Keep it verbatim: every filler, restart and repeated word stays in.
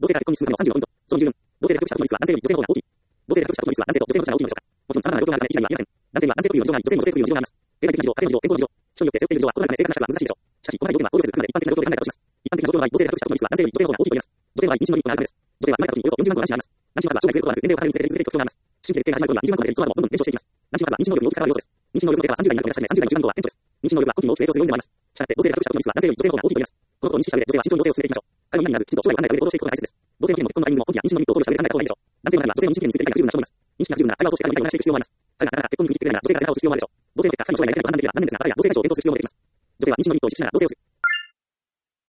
同性が結婚日数までのさんじゅうごポイント。そのにじゅうぶん。同性で獲得した獲得率は男性より女性の方が大きい。同性で獲得した獲得率は男性と女性のどちらが大きいのでしょうか。もちろん様々な状況があるため一概には言えません。男性には男性特有の事情があり、女性にも女性特有の事情があります。経済的な事情、家庭の事情、健康の事情、人によって背負っている事情は異なるため正確な比較は難しいでしょう。しかし、細かい要件は考慮せず、あくまで一般的な状況で考えたとします。一般的な状況の場合、同性で獲得した獲得率は男性より女性の方が大きいと言えます。女性の場合、妊娠のリスクがあるためです。女性は生まれた時におよそよんじゅうまん個の卵子があります。卵子の数は将来増えることなく、年齢を重ねるにつれてリスク的特徴があります。新規月経が始まる頃にはにじゅうまん個までで、その後もどんどん減少していきます。卵子の数は妊娠能力に大きく関わる要素です。妊娠能力のデータはさんじゅう代になってから始め、さんじゅう代のじゅうまん個は顕著です。妊娠能力は個人に大きく影響する要因でもあります。したがって、同性で獲得した獲得率は男性より女性の方が大きいと言えます。このことを認識した上で、女性は慎重に同性を進めるようになります。男性は妊娠のリスクを低くするために、彼の今になる、きちんと将来を考えた上で行動していくことが大切です。同性の件も結婚のタイミングも、本気や妊娠のリスクを考慮した上で考えた方がいいでしょう。男性の場合は、女性の妊娠期限について理解が十分な人もいます。妊娠が不十分なら、会話をしてから理解を促していく必要もあります。彼がなかなか結婚に踏み切ってくれないなら、女性が背中を押す必要もあるでしょう。同性の結果、彼の将来やりたいことを判断できるなら、彼や同性が上限とする必要も出てきます。女性は妊娠のリスクを意識しながら同性を